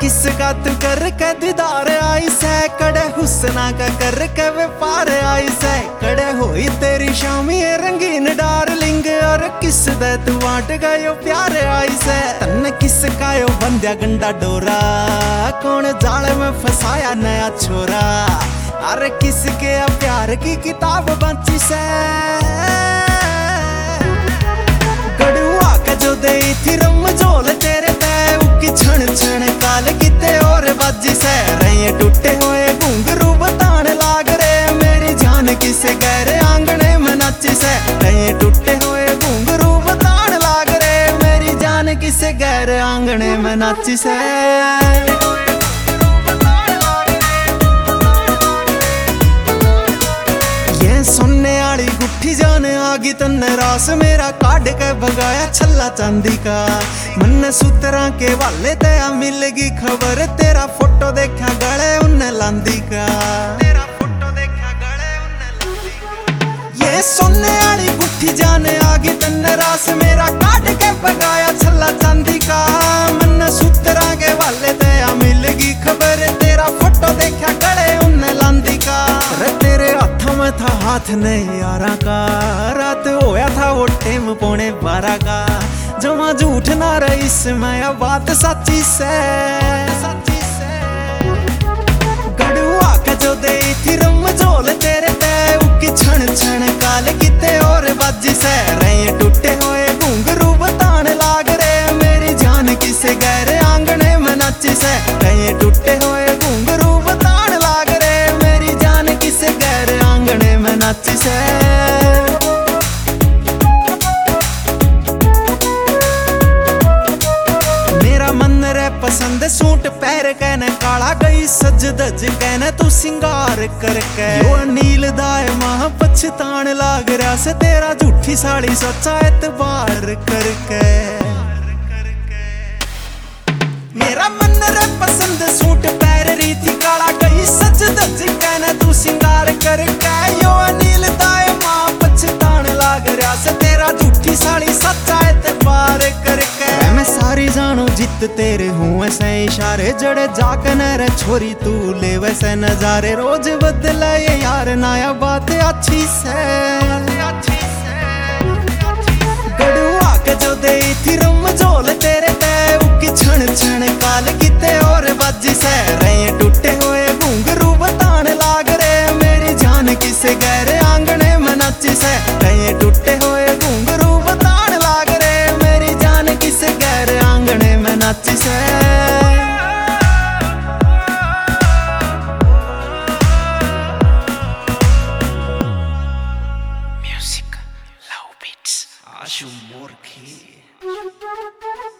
किसका तू कर के दीदार आई से, कड़े हुस्ना का कर के व्यापार आई से, कड़े होई तेरी शामी रंगीन डार्लिंग, और किस दे तू बांट गयो प्यार आई से। तन्ने किसका यो बंध्या गंडा डोरा, कौन जाल में फसाया नया छोरा, अरे किसके प्यार की किताब बची से। गड़ुआ का जो दे थी रमजोल तेरे ते, उकी छण छण काल किते और बाजी से। रहे टूटे हुए घुंघरू बतान लाग रे, मेरी जान किसे गहरे आंगने में नाची से। रहे टूटे हुए घुंघरू बतान लाग रे, मेरी जान किसे गहरे आंगने में नाची से। सुनने आली गुट्ठी जाने आगी तन्ने रास, मेरा काट के भगाया छल्ला चांदी का। मन सूत्रा के वाले तेरा मिलेगी खबर, तेरा फोटो देखा गले उन्ने लांदी का। तेरा फोटो देखा गले उन्ने लांदी का। ये सुनने आली गुट्ठी जाने आगी तन्ने रास, मेरा काट के भगाया छल्ला चांदी का। मन सूत्रा के वाले तेरा मिलेगी खबर, तेरा फोटो देखा गले उन्ने लांदी का। तेरे हाथों में था हाथ नहीं यारा का, रात होया था वो टेम 11:15 का। जमा झूठ ना रही इसमें या बात सच्ची से। गड़ुआ का जो दे थी रमजोल तेरे ते, उकी छण छण काल किते और बाजी से। रहे टूटे हुए घुंघरू बतान लाग रे, मेरी जान किसे गहरे आंगने में नाची से। रहे टूटे हुए घुंघरू बतान लाग रे, मेरी जान किसे गहरे आंगने में नाची से। मेरा मन रे पसंद सूट पैर कहने काला, गई सज धज कहने तू सिंगार करके। यो नील दाए मां पछतान लाग रहा से, तेरा झूठी साड़ी सच्चा एतबार करके। मेरा मन रे पसंद सूट पैर री थी काला, गई सज धज कहने तू सिंगार करके। यो नील दाए मां पछतान लाग रहा से, तेरा झूठी साड़ी सच्चा एतबार करके। मैं सारी जानू जित तेरे हूँ ऐसे इशारे, जड़े जाके रे छोरी तू ले वैसे नजारे। रोज बदला ये यार नया बात अच्छी से। गड़ुआ के जो दे थी रमजोल तेरे ते, उकी छण छण काल किते और बाजी से। रहे टूटे हुए घुंघरू बतान लाग रे, मेरी जान किसे गहरे आंगने में नाची से। रहे टूटे हुए घुंघरू बतान लाग रे, मेरी जान किसे गहरे आंगने में नाची से। Music, low beats, Aşu Morki.